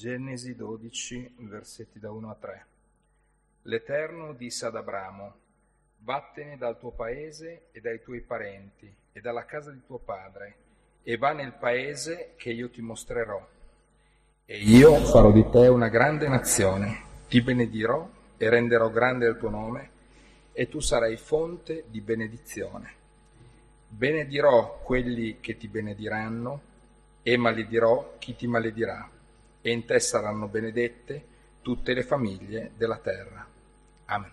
Genesi 12, versetti da 1 a 3. L'Eterno disse ad Abramo: vattene dal tuo paese e dai tuoi parenti e dalla casa di tuo padre e va nel paese che io ti mostrerò. E io farò di te una grande nazione, ti benedirò e renderò grande il tuo nome e tu sarai fonte di benedizione. Benedirò quelli che ti benediranno e maledirò chi ti maledirà. E in te saranno benedette tutte le famiglie della terra. Amen.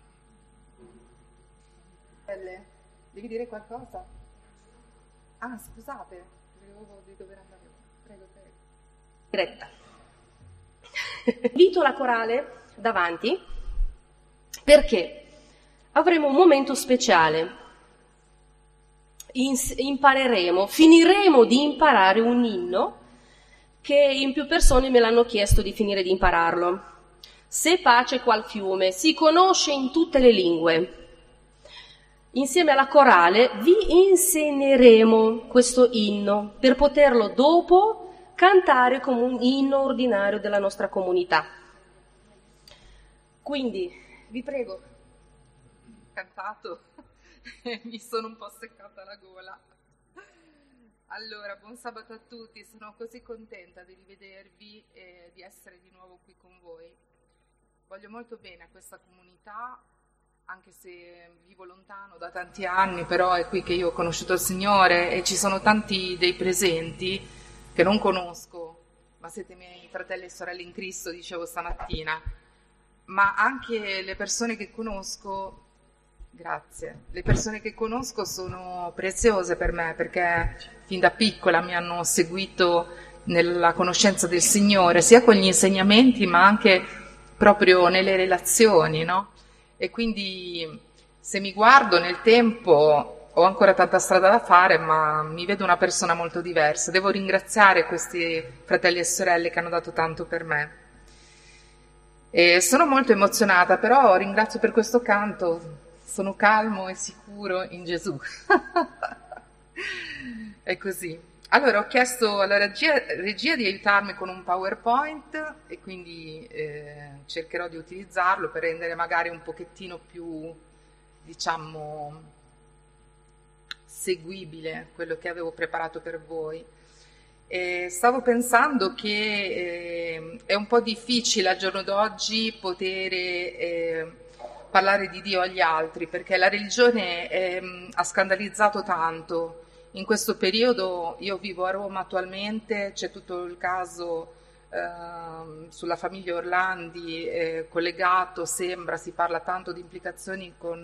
Devi dire qualcosa? Ah, scusate, sapevo di dover andare. Prego. Diretta. Invito la corale davanti perché avremo un momento speciale. Finiremo di imparare un inno che in più persone me l'hanno chiesto di finire di impararlo. Se pace qual fiume, si conosce in tutte le lingue. Insieme alla corale vi insegneremo questo inno per poterlo dopo cantare come un inno ordinario della nostra comunità. Quindi, vi prego. Cantato, mi sono un po' seccata la gola. Allora, buon sabato a tutti, sono così contenta di rivedervi e di essere di nuovo qui con voi. Voglio molto bene a questa comunità, anche se vivo lontano da tanti anni, però è qui che io ho conosciuto il Signore e ci sono tanti dei presenti che non conosco, ma siete miei fratelli e sorelle in Cristo, dicevo stamattina, ma anche le persone che conosco. Grazie. Le persone che conosco sono preziose per me perché fin da piccola mi hanno seguito nella conoscenza del Signore, sia con gli insegnamenti ma anche proprio nelle relazioni, no? E quindi se mi guardo nel tempo ho ancora tanta strada da fare, ma mi vedo una persona molto diversa. Devo ringraziare questi fratelli e sorelle che hanno dato tanto per me. E sono molto emozionata, però ringrazio per questo canto. Sono calmo e sicuro in Gesù. È così. Allora ho chiesto alla regia di aiutarmi con un PowerPoint e quindi cercherò di utilizzarlo per rendere magari un pochettino più, diciamo, seguibile quello che avevo preparato per voi. Stavo pensando che è un po' difficile al giorno d'oggi poter parlare di Dio agli altri, perché la religione ha scandalizzato tanto. In questo periodo io vivo a Roma attualmente, c'è tutto il caso sulla famiglia Orlandi collegato, si parla tanto di implicazioni con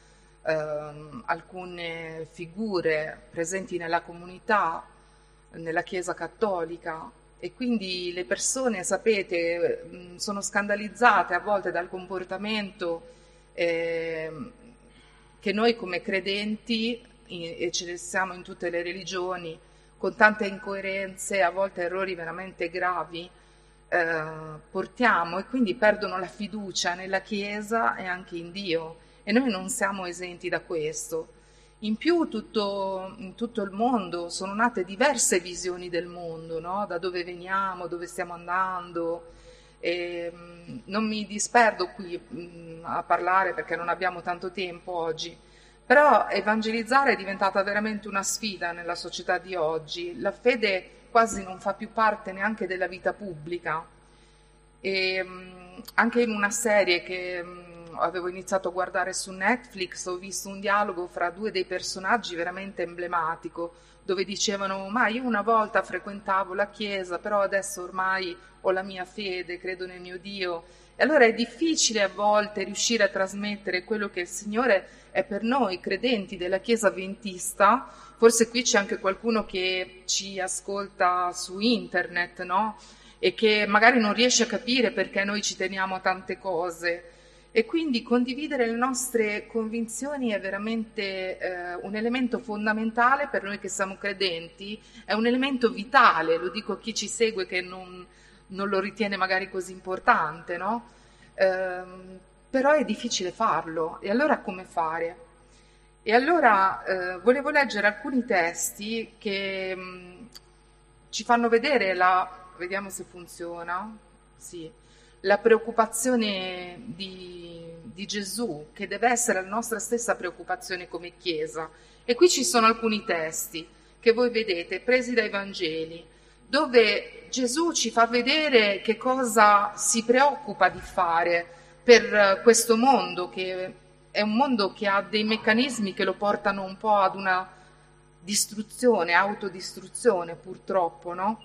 alcune figure presenti nella comunità, nella Chiesa Cattolica, e quindi le persone, sapete, sono scandalizzate a volte dal comportamento che noi come credenti, e ce ne siamo in tutte le religioni, con tante incoerenze, a volte errori veramente gravi, portiamo, e quindi perdono la fiducia nella Chiesa e anche in Dio, e noi non siamo esenti da questo. In più in tutto il mondo sono nate diverse visioni del mondo, no? Da dove veniamo, dove stiamo andando. E non mi disperdo qui a parlare perché non abbiamo tanto tempo oggi, però evangelizzare è diventata veramente una sfida nella società di oggi. La fede quasi non fa più parte neanche della vita pubblica. E anche in una serie che avevo iniziato a guardare su Netflix ho visto un dialogo fra due dei personaggi veramente emblematico, dove dicevano: ma io una volta frequentavo la chiesa, però adesso ormai ho la mia fede, credo nel mio Dio. E allora è difficile a volte riuscire a trasmettere quello che il Signore è per noi credenti della Chiesa Adventista. Forse qui c'è anche qualcuno che ci ascolta su internet, no? E che magari non riesce a capire perché noi ci teniamo a tante cose. E quindi condividere le nostre convinzioni è veramente un elemento fondamentale per noi che siamo credenti, è un elemento vitale, lo dico a chi ci segue che non lo ritiene magari così importante, no? Però è difficile farlo, e allora come fare? E allora volevo leggere alcuni testi che ci fanno vedere la vediamo se funziona. Sì. La preoccupazione di Gesù, che deve essere la nostra stessa preoccupazione come Chiesa. E qui ci sono alcuni testi che voi vedete, presi dai Vangeli, dove Gesù ci fa vedere che cosa si preoccupa di fare per questo mondo, che è un mondo che ha dei meccanismi che lo portano un po' ad una distruzione, autodistruzione purtroppo, no?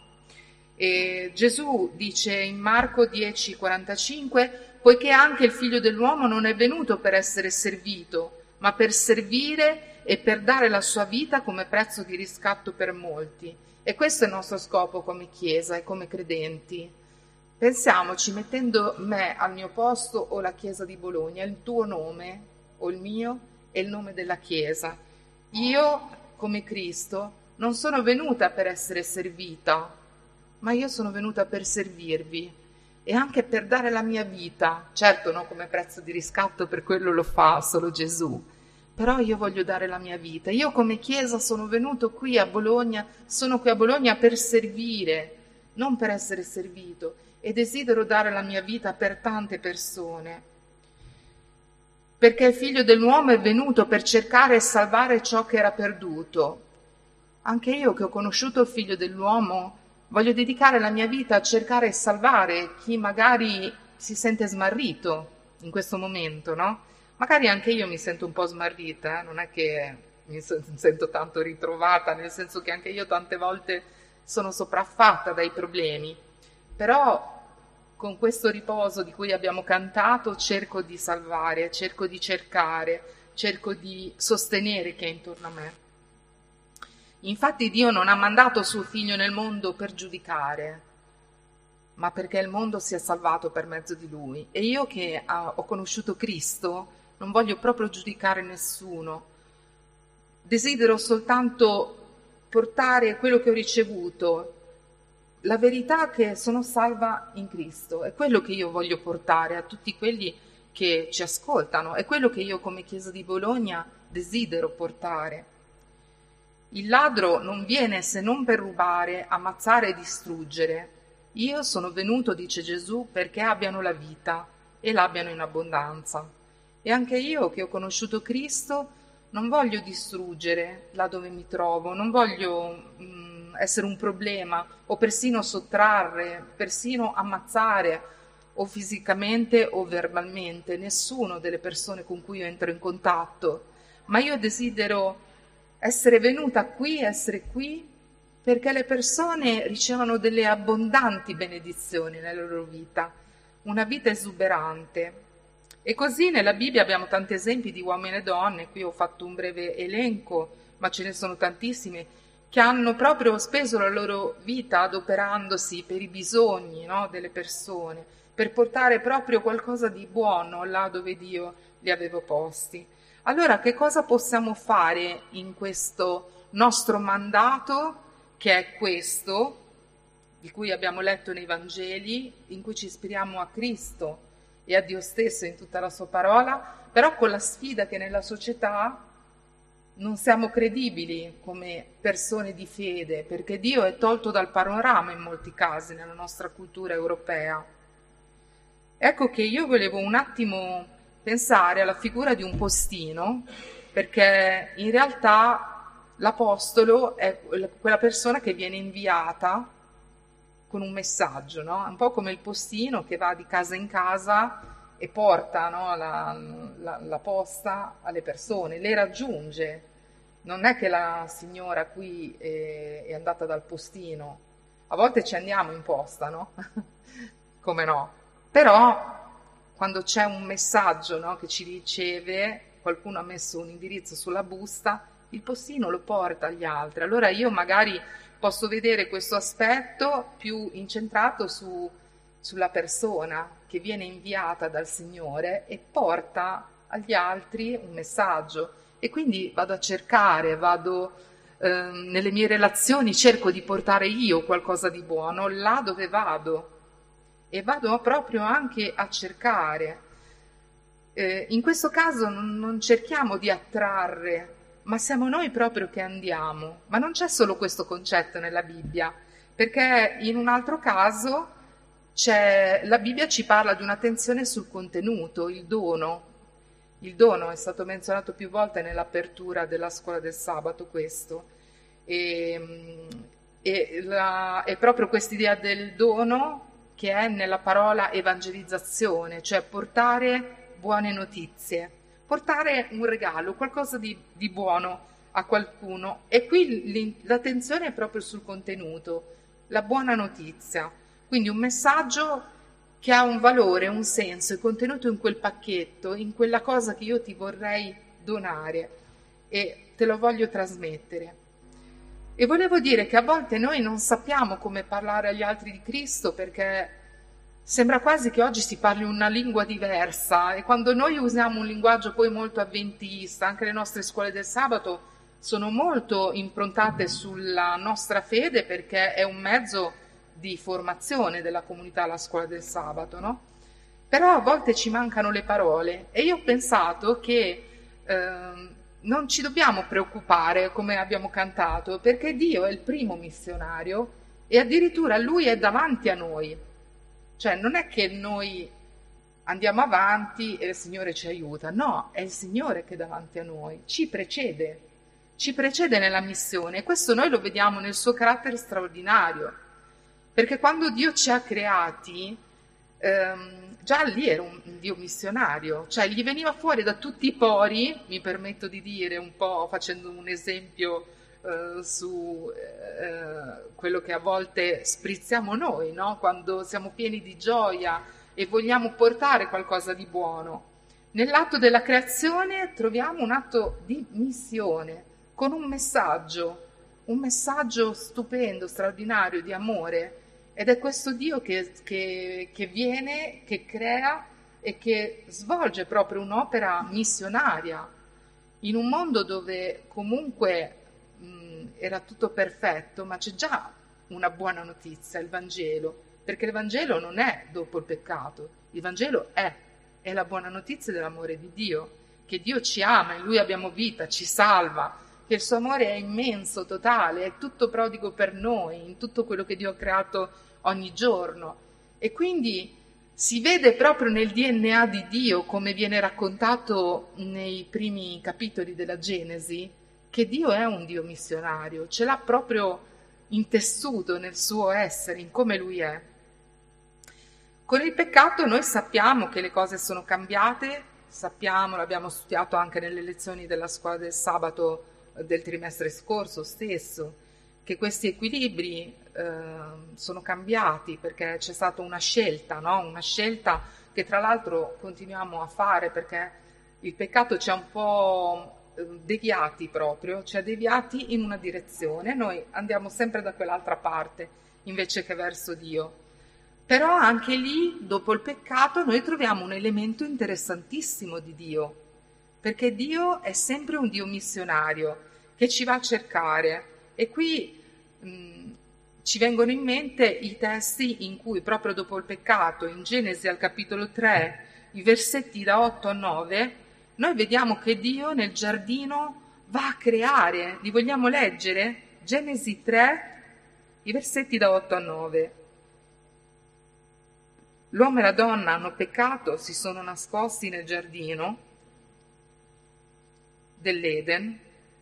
E Gesù dice in Marco 10,45: poiché anche il Figlio dell'uomo non è venuto per essere servito, ma per servire e per dare la sua vita come prezzo di riscatto per molti. E questo è il nostro scopo come Chiesa e come credenti. Pensiamoci, mettendo me al mio posto o la Chiesa di Bologna, il tuo nome o il mio e il nome della Chiesa. Io, come Cristo, non sono venuta per essere servita, ma io sono venuta per servirvi e anche per dare la mia vita. Certo, no, come prezzo di riscatto, per quello lo fa solo Gesù, però io voglio dare la mia vita. Io come Chiesa sono venuto qui a Bologna, sono qui a Bologna per servire, non per essere servito, e desidero dare la mia vita per tante persone. Perché il Figlio dell'uomo è venuto per cercare e salvare ciò che era perduto. Anche io che ho conosciuto il Figlio dell'uomo voglio dedicare la mia vita a cercare e salvare chi magari si sente smarrito in questo momento, no? Magari anche io mi sento un po' smarrita, non è che mi sento tanto ritrovata, nel senso che anche io tante volte sono sopraffatta dai problemi, però con questo riposo di cui abbiamo cantato cerco di salvare, cerco di cercare, cerco di sostenere chi è intorno a me. Infatti Dio non ha mandato suo Figlio nel mondo per giudicare, ma perché il mondo sia salvato per mezzo di Lui. E io che ho conosciuto Cristo non voglio proprio giudicare nessuno, desidero soltanto portare quello che ho ricevuto, la verità che sono salva in Cristo. È quello che io voglio portare a tutti quelli che ci ascoltano, è quello che io come Chiesa di Bologna desidero portare. Il ladro non viene se non per rubare, ammazzare e distruggere. Io sono venuto, dice Gesù, perché abbiano la vita e l'abbiano in abbondanza. E anche io che ho conosciuto Cristo non voglio distruggere là dove mi trovo, non voglio essere un problema o persino sottrarre, persino ammazzare o fisicamente o verbalmente nessuno delle persone con cui io entro in contatto, ma io desidero essere venuta qui, essere qui perché le persone ricevono delle abbondanti benedizioni nella loro vita, una vita esuberante. E così nella Bibbia abbiamo tanti esempi di uomini e donne, qui ho fatto un breve elenco, ma ce ne sono tantissimi, che hanno proprio speso la loro vita adoperandosi per i bisogni, no, delle persone, per portare proprio qualcosa di buono là dove Dio li aveva posti. Allora, che cosa possiamo fare in questo nostro mandato, che è questo, di cui abbiamo letto nei Vangeli, in cui ci ispiriamo a Cristo e a Dio stesso in tutta la sua parola, però con la sfida che nella società non siamo credibili come persone di fede, perché Dio è tolto dal panorama in molti casi nella nostra cultura europea. Ecco che io volevo un attimo pensare alla figura di un postino, perché in realtà l'apostolo è quella persona che viene inviata con un messaggio, no? Un po' come il postino che va di casa in casa e porta, no, la posta alle persone, le raggiunge. Non è che la signora qui è andata dal postino, a volte ci andiamo in posta, no? Come no? Però quando c'è un messaggio, no, che ci riceve, qualcuno ha messo un indirizzo sulla busta, il postino lo porta agli altri. Allora io magari posso vedere questo aspetto più incentrato sulla persona che viene inviata dal Signore e porta agli altri un messaggio. E quindi vado a cercare, nelle mie relazioni cerco di portare io qualcosa di buono là dove vado. E vado proprio anche a cercare. In questo caso non cerchiamo di attrarre, ma siamo noi proprio che andiamo. Ma non c'è solo questo concetto nella Bibbia, perché in un altro caso la Bibbia ci parla di un'attenzione sul contenuto, il dono. Il dono è stato menzionato più volte nell'apertura della scuola del sabato, questo. È proprio quest'idea del dono che è nella parola evangelizzazione, cioè portare buone notizie, portare un regalo, qualcosa di buono a qualcuno. E qui l'attenzione è proprio sul contenuto, la buona notizia. Quindi un messaggio che ha un valore, un senso, è contenuto in quel pacchetto, in quella cosa che io ti vorrei donare e te lo voglio trasmettere. E volevo dire che a volte noi non sappiamo come parlare agli altri di Cristo, perché sembra quasi che oggi si parli una lingua diversa, e quando noi usiamo un linguaggio poi molto avventista, anche le nostre scuole del sabato sono molto improntate sulla nostra fede, perché è un mezzo di formazione della comunità, la scuola del sabato, no? Però a volte ci mancano le parole, e io ho pensato che non ci dobbiamo preoccupare, come abbiamo cantato, perché Dio è il primo missionario e addirittura Lui è davanti a noi. Cioè non è che noi andiamo avanti e il Signore ci aiuta, no, è il Signore che è davanti a noi, ci precede nella missione, e questo noi lo vediamo nel suo carattere straordinario. Perché quando Dio ci ha creati, già lì era un Dio missionario, cioè gli veniva fuori da tutti i pori, mi permetto di dire un po' facendo un esempio su quello che a volte sprizziamo noi, no? Quando siamo pieni di gioia e vogliamo portare qualcosa di buono. Nell'atto della creazione troviamo un atto di missione, con un messaggio stupendo, straordinario, di amore. Ed è questo Dio che viene, che crea e che svolge proprio un'opera missionaria in un mondo dove comunque era tutto perfetto, ma c'è già una buona notizia, il Vangelo, perché il Vangelo non è dopo il peccato, il Vangelo è la buona notizia dell'amore di Dio, che Dio ci ama, in Lui abbiamo vita, ci salva, che il suo amore è immenso, totale, è tutto prodigo per noi, in tutto quello che Dio ha creato ogni giorno. E quindi si vede proprio nel DNA di Dio, come viene raccontato nei primi capitoli della Genesi, che Dio è un Dio missionario, ce l'ha proprio intessuto nel suo essere, in come Lui è. Con il peccato noi sappiamo che le cose sono cambiate, sappiamo, l'abbiamo studiato anche nelle lezioni della scuola del sabato del trimestre scorso stesso, che questi equilibri sono cambiati perché c'è stata una scelta, no? Una scelta che tra l'altro continuiamo a fare, perché il peccato ci ha un po' deviati proprio, ci ha deviati in una direzione, noi andiamo sempre da quell'altra parte invece che verso Dio. Però anche lì, dopo il peccato, noi troviamo un elemento interessantissimo di Dio, perché Dio è sempre un Dio missionario che ci va a cercare. E qui ci vengono in mente i testi in cui proprio dopo il peccato, in Genesi al capitolo 3, i versetti da 8 a 9, noi vediamo che Dio nel giardino va a creare. Li vogliamo leggere? Genesi 3, i versetti da 8 a 9. L'uomo e la donna hanno peccato, si sono nascosti nel giardino dell'Eden.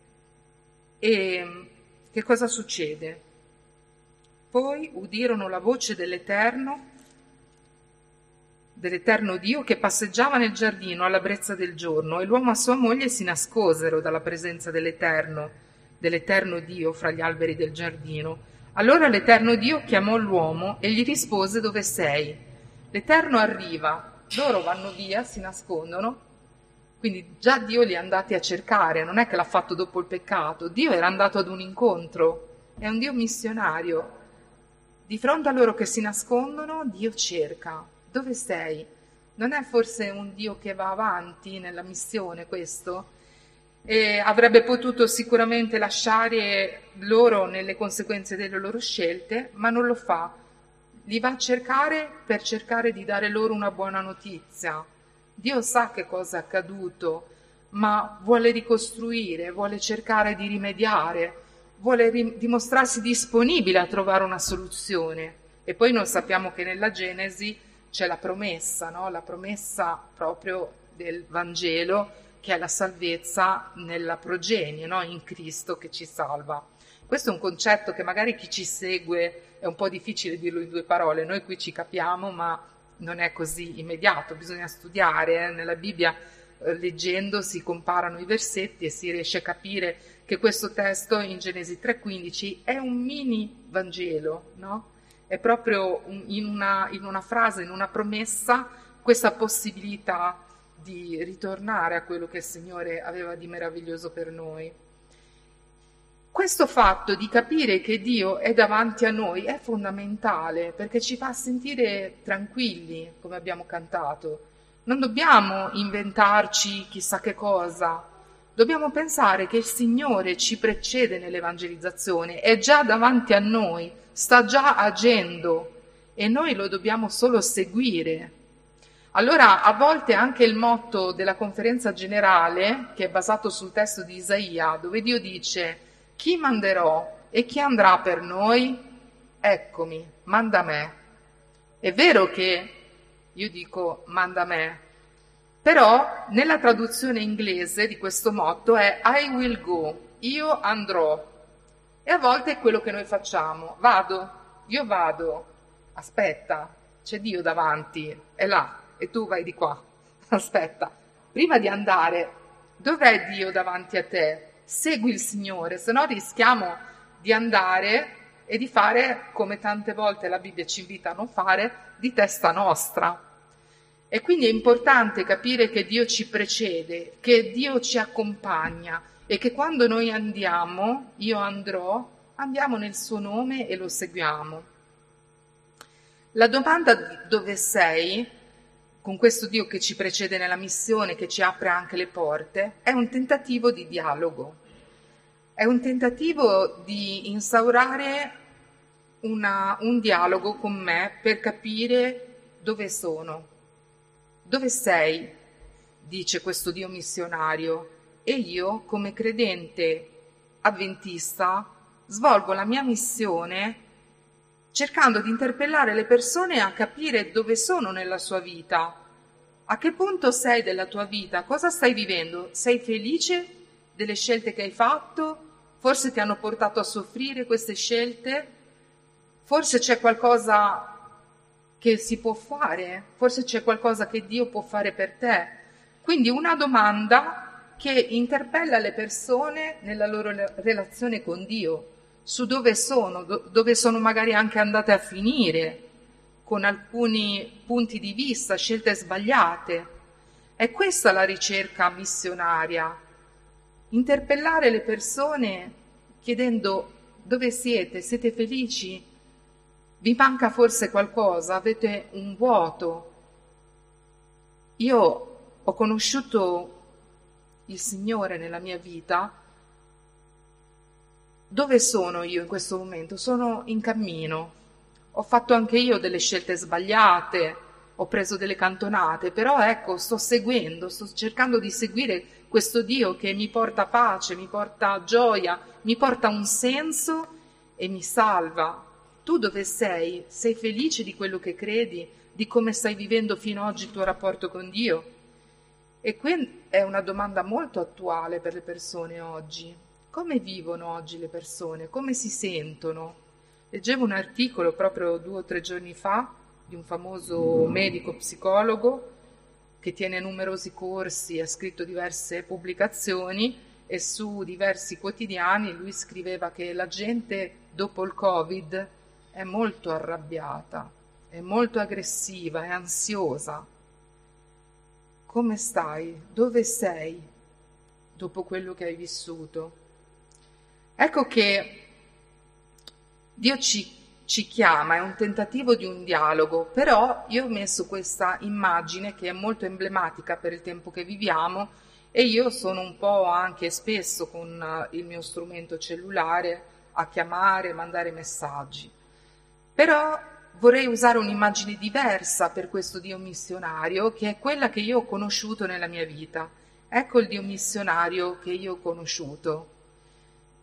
E che cosa succede? Poi udirono la voce dell'Eterno Dio che passeggiava nel giardino alla brezza del giorno, e l'uomo e sua moglie si nascosero dalla presenza dell'Eterno Dio fra gli alberi del giardino. Allora l'Eterno Dio chiamò l'uomo e gli rispose: dove sei? L'Eterno arriva, loro vanno via, si nascondono. Quindi già Dio li è andati a cercare, non è che l'ha fatto dopo il peccato, Dio era andato ad un incontro, è un Dio missionario. Di fronte a loro che si nascondono, Dio cerca. Dove sei? Non è forse un Dio che va avanti nella missione questo? E avrebbe potuto sicuramente lasciare loro nelle conseguenze delle loro scelte, ma non lo fa. Li va a cercare per cercare di dare loro una buona notizia. Dio sa che cosa è accaduto, ma vuole ricostruire, vuole cercare di rimediare, vuole dimostrarsi disponibile a trovare una soluzione. E poi noi sappiamo che nella Genesi c'è la promessa, no? La promessa proprio del Vangelo, che è la salvezza nella progenie, no? In Cristo che ci salva. Questo è un concetto che magari chi ci segue è un po' difficile dirlo in 2 parole, noi qui ci capiamo, ma non è così immediato, bisogna studiare. Nella Bibbia, leggendo, si comparano i versetti e si riesce a capire che questo testo in Genesi 3,15 è un mini Vangelo, no? È proprio in una frase, in una promessa, questa possibilità di ritornare a quello che il Signore aveva di meraviglioso per noi. Questo fatto di capire che Dio è davanti a noi è fondamentale, perché ci fa sentire tranquilli, come abbiamo cantato. Non dobbiamo inventarci chissà che cosa, dobbiamo pensare che il Signore ci precede nell'evangelizzazione, è già davanti a noi, sta già agendo e noi lo dobbiamo solo seguire. Allora, a volte anche il motto della conferenza generale, che è basato sul testo di Isaia, dove Dio dice: chi manderò e chi andrà per noi? Eccomi, manda me. È vero che io dico manda me, però nella traduzione inglese di questo motto è I will go, io andrò. E a volte è quello che noi facciamo: io vado, aspetta, c'è Dio davanti, è là, e tu vai di qua, aspetta. Prima di andare, dov'è Dio davanti a te? Segui il Signore, se no rischiamo di andare e di fare, come tante volte la Bibbia ci invita a non fare, di testa nostra. E quindi è importante capire che Dio ci precede, che Dio ci accompagna e che quando noi andiamo, io andrò, andiamo nel suo nome e lo seguiamo. La domanda di dove sei, con questo Dio che ci precede nella missione, che ci apre anche le porte, è un tentativo di dialogo, è un tentativo di instaurare un dialogo con me per capire dove sono, dove sei, dice questo Dio missionario, e io come credente avventista svolgo la mia missione cercando di interpellare le persone a capire dove sono nella sua vita, a che punto sei della tua vita, cosa stai vivendo, sei felice delle scelte che hai fatto, forse ti hanno portato a soffrire queste scelte, forse c'è qualcosa che si può fare, forse c'è qualcosa che Dio può fare per te. Quindi una domanda che interpella le persone nella loro relazione con Dio, su dove sono magari anche andate a finire, con alcuni punti di vista, scelte sbagliate. È questa la ricerca missionaria, interpellare le persone chiedendo dove siete felici, vi manca forse qualcosa, avete un vuoto. Io ho conosciuto il Signore nella mia vita. Dove sono io in questo momento? Sono in cammino. Ho fatto anche io delle scelte sbagliate, ho preso delle cantonate, però ecco, sto cercando di seguire questo Dio che mi porta pace, mi porta gioia, mi porta un senso e mi salva. Tu dove sei? Sei felice di quello che credi, di come stai vivendo fino ad oggi il tuo rapporto con Dio? E qui è una domanda molto attuale per le persone oggi. Come vivono oggi le persone? Come si sentono? Leggevo un articolo proprio 2 o 3 giorni fa di un famoso medico psicologo che tiene numerosi corsi, ha scritto diverse pubblicazioni e su diversi quotidiani lui scriveva che la gente dopo il Covid è molto arrabbiata, è molto aggressiva, è ansiosa. Come stai? Dove sei dopo quello che hai vissuto? Ecco che Dio ci chiama, è un tentativo di un dialogo, però io ho messo questa immagine che è molto emblematica per il tempo che viviamo e io sono un po' anche spesso con il mio strumento cellulare a chiamare, mandare messaggi. Però vorrei usare un'immagine diversa per questo Dio missionario, che è quella che io ho conosciuto nella mia vita. Ecco il Dio missionario che io ho conosciuto.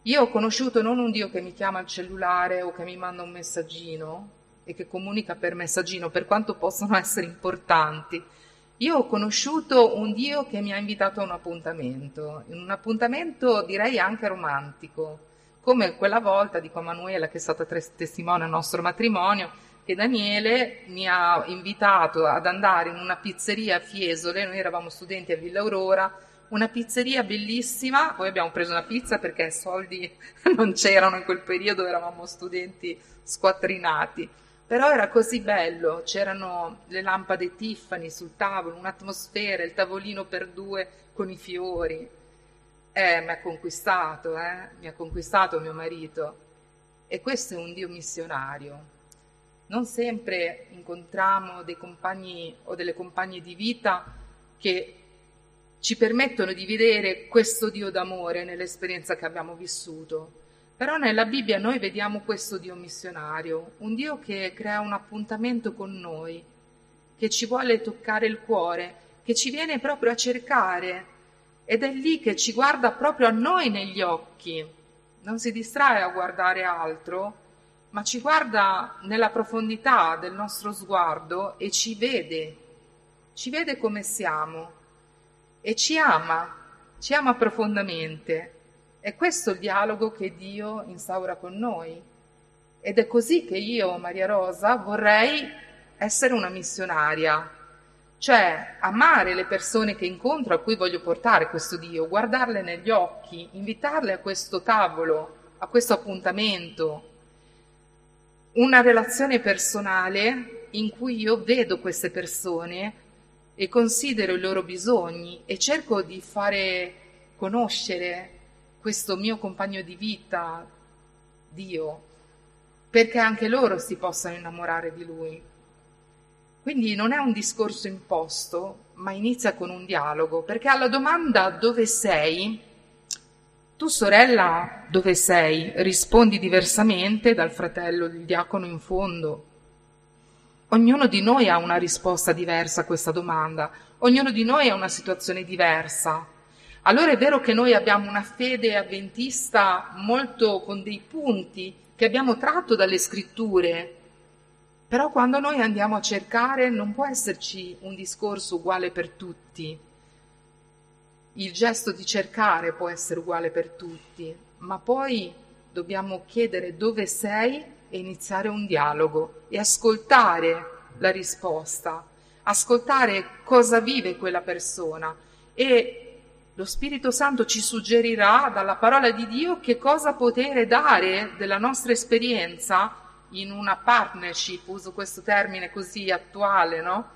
Io ho conosciuto non un Dio che mi chiama al cellulare o che mi manda un messaggino e che comunica per messaggino, per quanto possono essere importanti. Io ho conosciuto un Dio che mi ha invitato a in un appuntamento direi anche romantico, come quella volta, dico a Manuela, che è stata testimone al nostro matrimonio, che Daniele mi ha invitato ad andare in una pizzeria a Fiesole, noi eravamo studenti a Villa Aurora, una pizzeria bellissima, poi abbiamo preso una pizza perché soldi non c'erano in quel periodo, eravamo studenti squattrinati. Però era così bello, c'erano le lampade Tiffany sul tavolo, un'atmosfera, il tavolino per due con i fiori. Mi ha conquistato mio marito. E questo è un Dio missionario. Non sempre incontriamo dei compagni o delle compagne di vita che ci permettono di vedere questo Dio d'amore nell'esperienza che abbiamo vissuto. Però nella Bibbia noi vediamo questo Dio missionario, un Dio che crea un appuntamento con noi, che ci vuole toccare il cuore, che ci viene proprio a cercare ed è lì che ci guarda proprio a noi negli occhi. Non si distrae a guardare altro, ma ci guarda nella profondità del nostro sguardo e ci vede come siamo e ci ama profondamente. È questo il dialogo che Dio instaura con noi. Ed è così che io, Maria Rosa, vorrei essere una missionaria, cioè amare le persone che incontro, a cui voglio portare questo Dio, guardarle negli occhi, invitarle a questo tavolo, a questo appuntamento, una relazione personale in cui io vedo queste persone e considero i loro bisogni e cerco di fare conoscere questo mio compagno di vita, Dio, perché anche loro si possano innamorare di Lui. Quindi non è un discorso imposto, ma inizia con un dialogo, perché alla domanda dove sei, tu sorella dove sei, rispondi diversamente dal fratello, il diacono in fondo. Ognuno di noi ha una risposta diversa a questa domanda, ognuno di noi ha una situazione diversa. Allora è vero che noi abbiamo una fede avventista molto con dei punti che abbiamo tratto dalle scritture, però quando noi andiamo a cercare non può esserci un discorso uguale per tutti. Il gesto di cercare può essere uguale per tutti, ma poi dobbiamo chiedere dove sei e iniziare un dialogo e ascoltare la risposta, ascoltare cosa vive quella persona e lo Spirito Santo ci suggerirà dalla parola di Dio che cosa poter dare della nostra esperienza in una partnership, uso questo termine così attuale, no?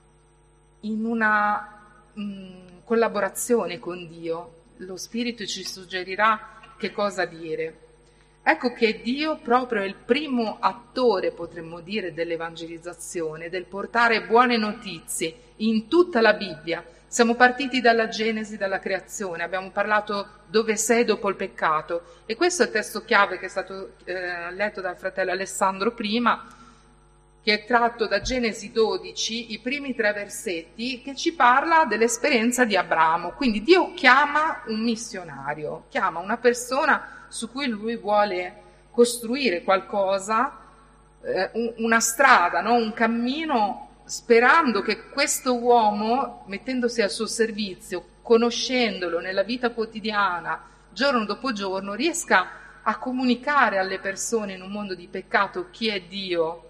In una collaborazione con Dio. Lo Spirito ci suggerirà che cosa dire. Ecco che Dio proprio è il primo attore, potremmo dire, dell'evangelizzazione, del portare buone notizie in tutta la Bibbia. Siamo partiti dalla Genesi, dalla creazione, abbiamo parlato dove sei dopo il peccato e questo è il testo chiave che è stato letto dal fratello Alessandro prima, che è tratto da Genesi 12, i primi 3 versetti, che ci parla dell'esperienza di Abramo. Quindi Dio chiama un missionario, chiama una persona su cui lui vuole costruire qualcosa, una strada, no? Un cammino, sperando che questo uomo, mettendosi al suo servizio, conoscendolo nella vita quotidiana, giorno dopo giorno, riesca a comunicare alle persone in un mondo di peccato chi è Dio.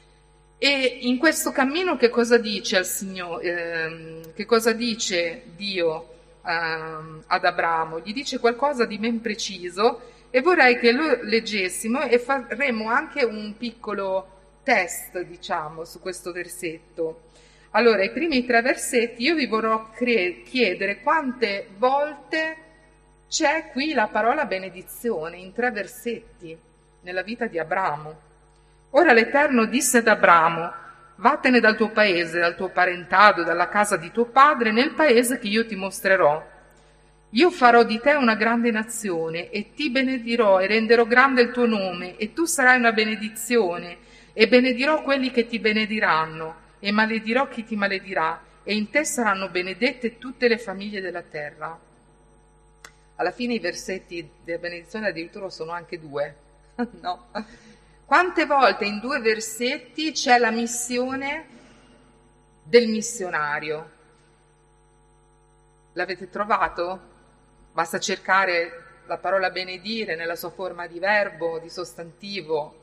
E in questo cammino che cosa dice al Signore, che cosa dice Dio ad Abramo? Gli dice qualcosa di ben preciso e vorrei che lo leggessimo e faremo anche un piccolo test, diciamo, su questo versetto. Allora, i primi 3 versetti io vi vorrò chiedere quante volte c'è qui la parola benedizione in 3 versetti nella vita di Abramo. Ora l'Eterno disse ad Abramo: vattene dal tuo paese, dal tuo parentado, dalla casa di tuo padre, nel paese che io ti mostrerò. Io farò di te una grande nazione e ti benedirò e renderò grande il tuo nome e tu sarai una benedizione e benedirò quelli che ti benediranno e maledirò chi ti maledirà e in te saranno benedette tutte le famiglie della terra. Alla fine i versetti della benedizione addirittura sono anche 2, no? Quante volte in 2 versetti c'è la missione del missionario? L'avete trovato? Basta cercare la parola benedire nella sua forma di verbo, di sostantivo.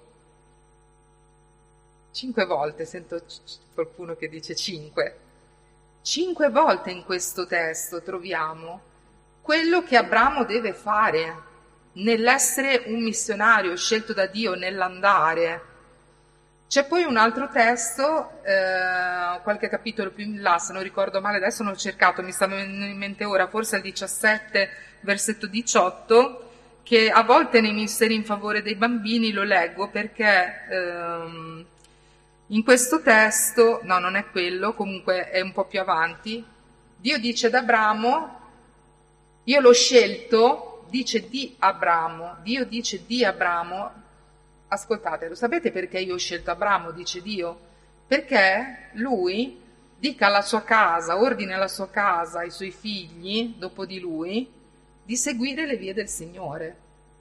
5 volte, sento qualcuno che dice 5. 5 volte in questo testo troviamo quello che Abramo deve fare nell'essere un missionario scelto da Dio, nell'andare. C'è poi un altro testo, qualche capitolo più in là, se non ricordo male, adesso non ho cercato, mi sta venendo in mente ora, forse il 17, versetto 18, che a volte nei ministeri in favore dei bambini lo leggo perché in questo testo, no, non è quello, comunque è un po' più avanti, Dio dice ad Abramo, io l'ho scelto, dice di Abramo, Dio dice di Abramo, ascoltate, lo sapete perché io ho scelto Abramo, dice Dio? Perché lui dica alla sua casa, ordina alla sua casa, ai suoi figli, dopo di lui, di seguire le vie del Signore.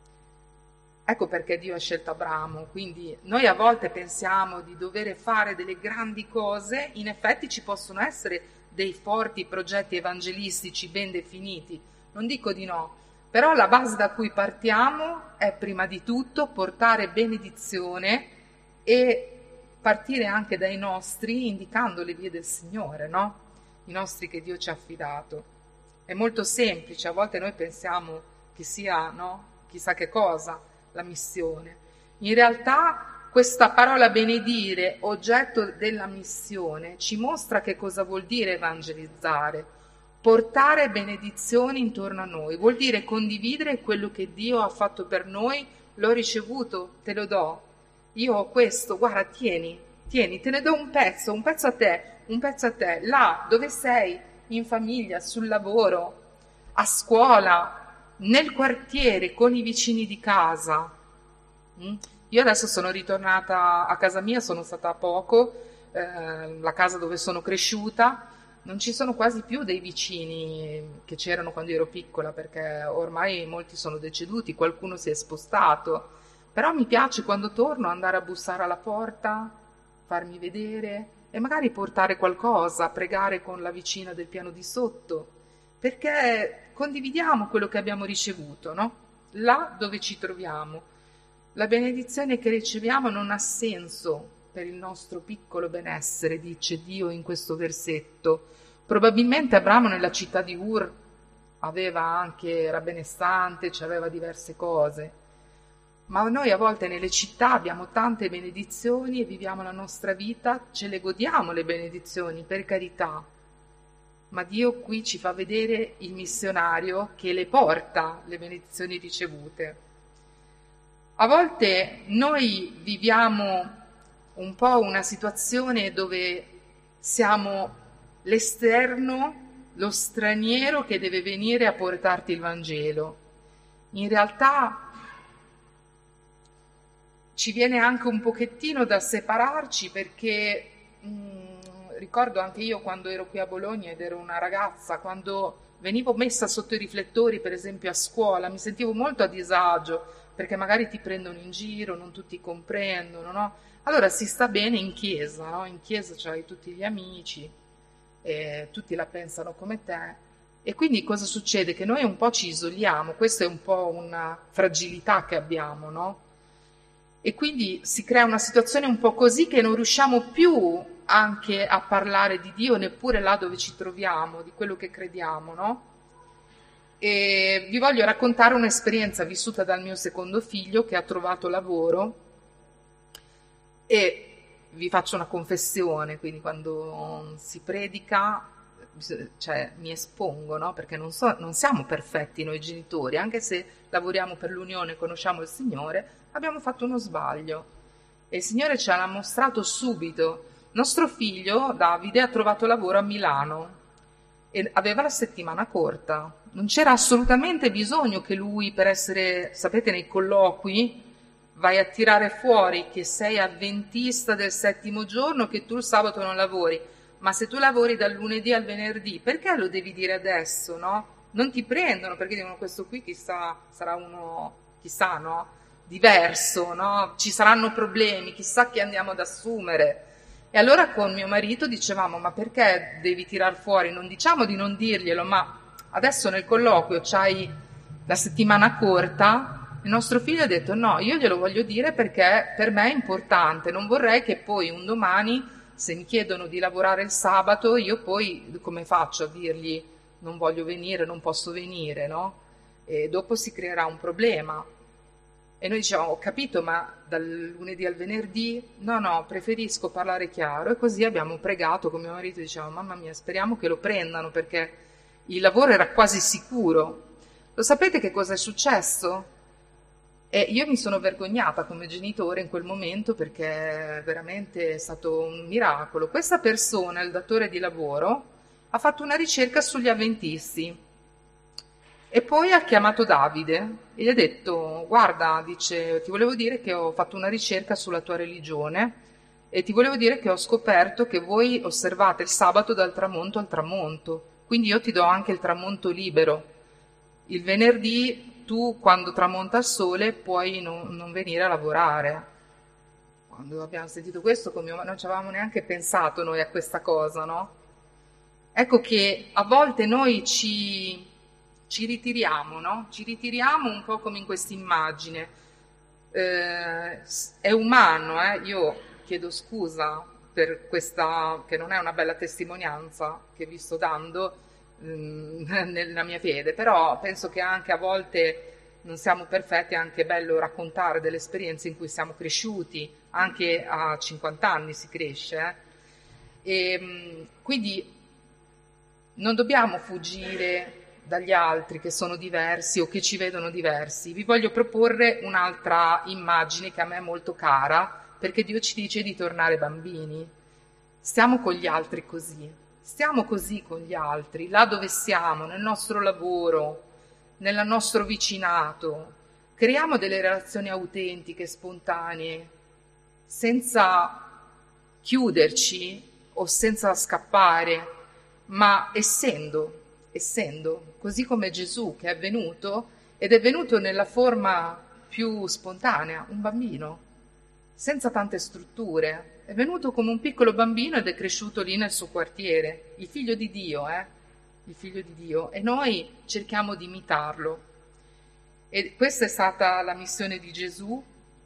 Ecco perché Dio ha scelto Abramo, quindi noi a volte pensiamo di dover fare delle grandi cose, in effetti ci possono essere dei forti progetti evangelistici ben definiti, non dico di no, però la base da cui partiamo è prima di tutto portare benedizione e partire anche dai nostri indicando le vie del Signore, no? I nostri che Dio ci ha affidato. È molto semplice, a volte noi pensiamo che sia, no? Chissà che cosa, la missione. In realtà questa parola benedire, oggetto della missione, ci mostra che cosa vuol dire evangelizzare. Portare benedizioni intorno a noi, vuol dire condividere quello che Dio ha fatto per noi, l'ho ricevuto, te lo do, io ho questo, guarda, tieni, te ne do un pezzo a te, là dove sei, in famiglia, sul lavoro, a scuola, nel quartiere, con i vicini di casa. Io adesso sono ritornata a casa mia, sono stata a poco, la casa dove sono cresciuta, non ci sono quasi più dei vicini che c'erano quando ero piccola, perché ormai molti sono deceduti, qualcuno si è spostato, però mi piace quando torno andare a bussare alla porta, farmi vedere e magari portare qualcosa, pregare con la vicina del piano di sotto, perché condividiamo quello che abbiamo ricevuto, no? Là dove ci troviamo. La benedizione che riceviamo non ha senso per il nostro piccolo benessere, dice Dio in questo versetto. Probabilmente Abramo nella città di Ur era benestante, aveva diverse cose, ma noi a volte nelle città abbiamo tante benedizioni e viviamo la nostra vita, ce le godiamo le benedizioni, per carità, ma Dio qui ci fa vedere il missionario che le porta, le benedizioni ricevute. A volte noi viviamo un po' una situazione dove siamo l'esterno, lo straniero che deve venire a portarti il Vangelo. In realtà ci viene anche un pochettino da separarci perché ricordo anche io quando ero qui a Bologna ed ero una ragazza, quando venivo messa sotto i riflettori per esempio a scuola, mi sentivo molto a disagio perché magari ti prendono in giro, non tutti comprendono, no? Allora si sta bene in chiesa, no? In chiesa c'hai tutti gli amici, tutti la pensano come te e quindi cosa succede? Che noi un po' ci isoliamo, questa è un po' una fragilità che abbiamo, no? E quindi si crea una situazione un po' così che non riusciamo più anche a parlare di Dio neppure là dove ci troviamo, di quello che crediamo, no? E vi voglio raccontare un'esperienza vissuta dal mio secondo figlio che ha trovato lavoro e vi faccio una confessione, quindi quando si predica mi espongo, no? Perché non siamo perfetti noi genitori, anche se lavoriamo per l'Unione, conosciamo il Signore, abbiamo fatto uno sbaglio e il Signore ce l'ha mostrato subito. Nostro figlio Davide ha trovato lavoro a Milano e aveva la settimana corta, non c'era assolutamente bisogno che lui, per essere, sapete, nei colloqui vai a tirare fuori che sei avventista del settimo giorno, che tu il sabato non lavori, ma se tu lavori dal lunedì al venerdì, perché lo devi dire adesso, no? non ti prendono perché dicono questo qui chissà, sarà uno, chissà, no? Diverso, no? Ci saranno problemi, chissà chi andiamo ad assumere. E allora con mio marito dicevamo, ma perché devi tirar fuori? Non diciamo di non dirglielo, ma adesso nel colloquio c'hai la settimana corta. Il nostro figlio ha detto no, io glielo voglio dire perché per me è importante, non vorrei che poi un domani, se mi chiedono di lavorare il sabato, io poi come faccio a dirgli non voglio venire, non posso venire, no? E dopo si creerà un problema. E noi dicevamo, ho capito, ma dal lunedì al venerdì? No, preferisco parlare chiaro. E così abbiamo pregato con mio marito, dicevamo, mamma mia, speriamo che lo prendano perché il lavoro era quasi sicuro. Lo sapete che cosa è successo? E io mi sono vergognata come genitore in quel momento perché veramente è stato un miracolo. Questa persona, il datore di lavoro, ha fatto una ricerca sugli avventisti. E poi ha chiamato Davide e gli ha detto, guarda, dice, ti volevo dire che ho fatto una ricerca sulla tua religione e ti volevo dire che ho scoperto che voi osservate il sabato dal tramonto al tramonto, quindi io ti do anche il tramonto libero. Il venerdì tu, quando tramonta il sole, puoi non venire a lavorare. Quando abbiamo sentito questo, non ci avevamo neanche pensato noi a questa cosa, no? Ecco che a volte noi ci ritiriamo, no? Ci ritiriamo un po' come in questa immagine. È umano, io chiedo scusa per questa, che non è una bella testimonianza che vi sto dando nella mia fede, però penso che anche a volte non siamo perfetti, è anche bello raccontare delle esperienze in cui siamo cresciuti, anche a 50 anni si cresce, e quindi non dobbiamo fuggire dagli altri che sono diversi o che ci vedono diversi. Vi voglio proporre un'altra immagine che a me è molto cara, perché Dio ci dice di tornare bambini. Stiamo con gli altri così, stiamo così con gli altri, là dove siamo, nel nostro lavoro, nel nostro vicinato. Creiamo delle relazioni autentiche, spontanee, senza chiuderci o senza scappare, ma essendo, così come Gesù che è venuto, ed è venuto nella forma più spontanea, un bambino, senza tante strutture, è venuto come un piccolo bambino ed è cresciuto lì nel suo quartiere, il figlio di Dio, il figlio di Dio, e noi cerchiamo di imitarlo. E questa è stata la missione di Gesù,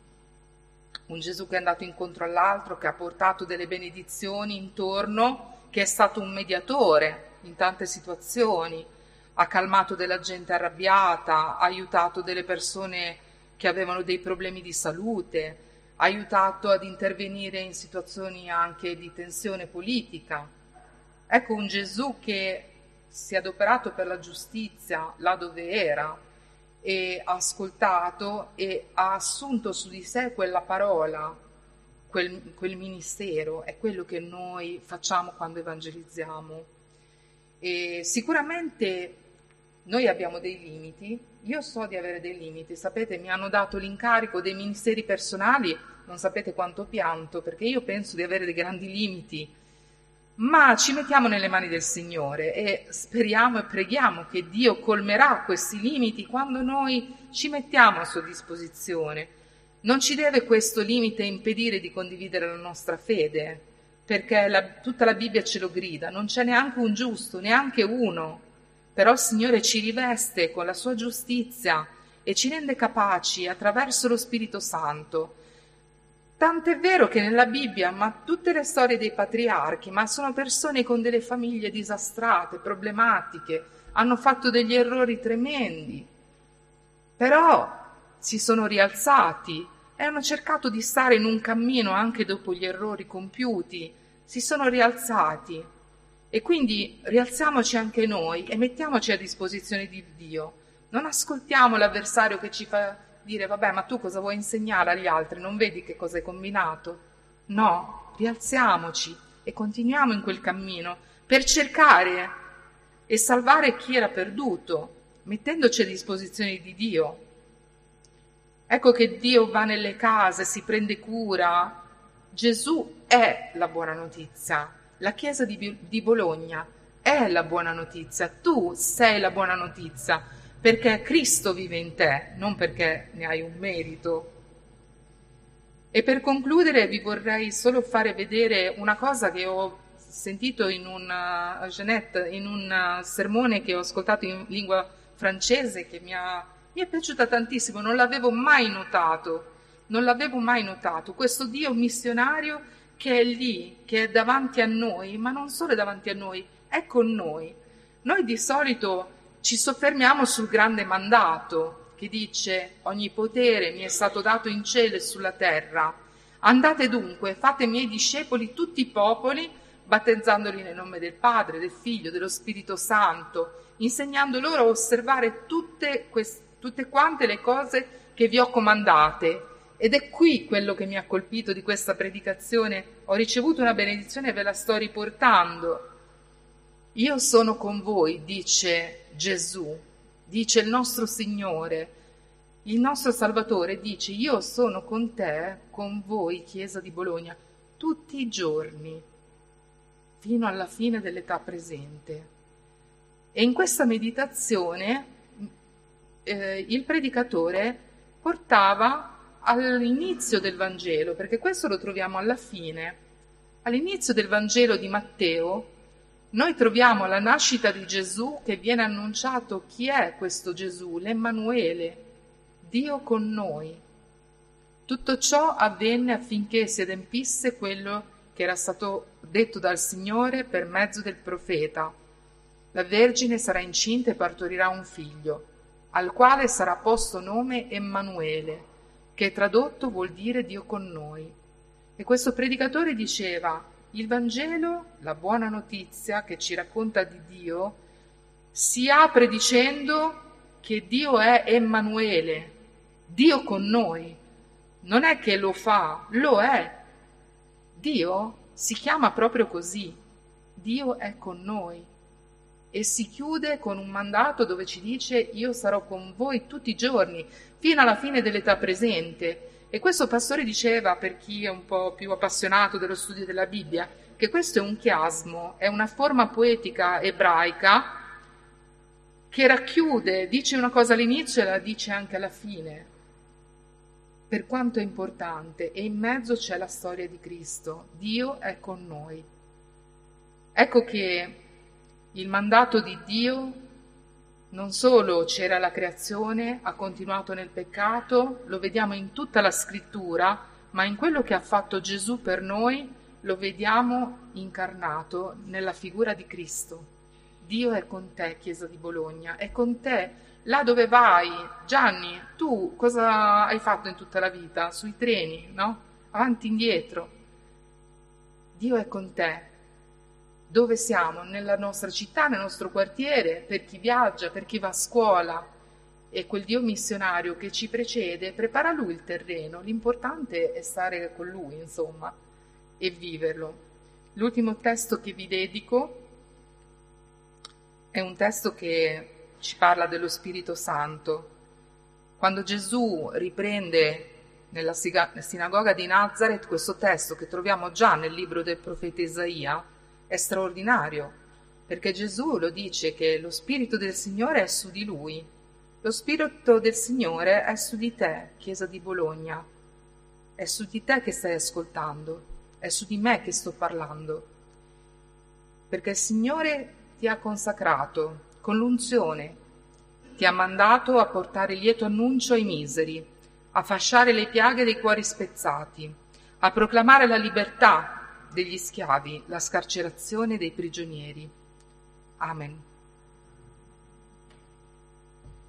un Gesù che è andato incontro all'altro, che ha portato delle benedizioni intorno, che è stato un mediatore in tante situazioni, ha calmato della gente arrabbiata, ha aiutato delle persone che avevano dei problemi di salute, ha aiutato ad intervenire in situazioni anche di tensione politica. Ecco un Gesù che si è adoperato per la giustizia là dove era e ha ascoltato e ha assunto su di sé quella parola, quel ministero. È quello che noi facciamo quando evangelizziamo. E sicuramente noi abbiamo dei limiti, io so di avere dei limiti, sapete, mi hanno dato l'incarico dei ministeri personali, non sapete quanto pianto, perché io penso di avere dei grandi limiti, ma ci mettiamo nelle mani del Signore e speriamo e preghiamo che Dio colmerà questi limiti quando noi ci mettiamo a sua disposizione. Non ci deve questo limite impedire di condividere la nostra fede, perché tutta la Bibbia ce lo grida, non c'è neanche un giusto, neanche uno, però il Signore ci riveste con la sua giustizia e ci rende capaci attraverso lo Spirito Santo. Tant'è vero che nella Bibbia, ma tutte le storie dei patriarchi, ma sono persone con delle famiglie disastrate, problematiche, hanno fatto degli errori tremendi, però si sono rialzati e hanno cercato di stare in un cammino anche dopo gli errori compiuti, si sono rialzati e quindi rialziamoci anche noi e mettiamoci a disposizione di Dio. Non ascoltiamo l'avversario che ci fa dire vabbè, ma tu cosa vuoi insegnare agli altri? Non vedi che cosa hai combinato? No, rialziamoci e continuiamo in quel cammino per cercare e salvare chi era perduto, mettendoci a disposizione di Dio. Ecco che Dio va nelle case, si prende cura. Gesù è la buona notizia. La Chiesa di Bologna è è la buona notizia, tu sei la buona notizia, perché Cristo vive in te, non perché ne hai un merito. E per concludere vi vorrei solo fare vedere una cosa che ho sentito in un sermone che ho ascoltato in lingua francese, che mi è piaciuta tantissimo, non l'avevo mai notato, questo Dio missionario che è lì, che è davanti a noi, ma non solo davanti a noi, è con noi. Noi di solito ci soffermiamo sul grande mandato, che dice: ogni potere mi è stato dato in cielo e sulla terra. Andate dunque, fate miei discepoli tutti i popoli, battezzandoli nel nome del Padre, del Figlio, dello Spirito Santo, insegnando loro a osservare tutte quante le cose che vi ho comandate. Ed è qui quello che mi ha colpito di questa predicazione. Ho ricevuto una benedizione e ve la sto riportando. Io sono con voi, dice Gesù, dice il nostro Signore, il nostro Salvatore dice: io sono con te, con voi, Chiesa di Bologna, tutti i giorni, fino alla fine dell'età presente. E in questa meditazione il predicatore portava all'inizio del Vangelo, perché questo lo troviamo alla fine. All'inizio del Vangelo di Matteo noi troviamo la nascita di Gesù, che viene annunciato chi è questo Gesù, l'Emmanuele, Dio con noi. Tutto ciò avvenne affinché si adempisse quello che era stato detto dal Signore per mezzo del profeta: la Vergine sarà incinta e partorirà un figlio, al quale sarà posto nome Emmanuele, che tradotto vuol dire Dio con noi. E questo predicatore diceva: il Vangelo, la buona notizia che ci racconta di Dio, si apre dicendo che Dio è Emmanuele, Dio con noi. Non è che lo fa, lo è. Dio si chiama proprio così, Dio è con noi. E si chiude con un mandato dove ci dice: io sarò con voi tutti i giorni, fino alla fine dell'età presente. E questo pastore diceva, per chi è un po' più appassionato dello studio della Bibbia, che questo è un chiasmo, è una forma poetica ebraica che racchiude, dice una cosa all'inizio e la dice anche alla fine, per quanto è importante, e in mezzo c'è la storia di Cristo. Dio è con noi. Ecco che il mandato di Dio non solo c'era la creazione, ha continuato nel peccato, lo vediamo in tutta la scrittura, ma in quello che ha fatto Gesù per noi lo vediamo incarnato nella figura di Cristo. Dio è con te, Chiesa di Bologna, è con te là dove vai. Gianni, tu cosa hai fatto in tutta la vita? Sui treni, no? Avanti e indietro. Dio è con te. Dove siamo? Nella nostra città, nel nostro quartiere, per chi viaggia, per chi va a scuola. E quel Dio missionario che ci precede prepara lui il terreno. L'importante è stare con lui, insomma, e viverlo. L'ultimo testo che vi dedico è un testo che ci parla dello Spirito Santo. Quando Gesù riprende nella sinagoga di Nazareth, questo testo che troviamo già nel libro del profeta Isaia è straordinario, perché Gesù lo dice che lo Spirito del Signore è su di lui. Lo Spirito del Signore è su di te, Chiesa di Bologna. È su di te che stai ascoltando, è su di me che sto parlando, perché il Signore ti ha consacrato con l'unzione, ti ha mandato a portare lieto annuncio ai miseri, a fasciare le piaghe dei cuori spezzati, a proclamare la libertà degli schiavi, la scarcerazione dei prigionieri. Amen.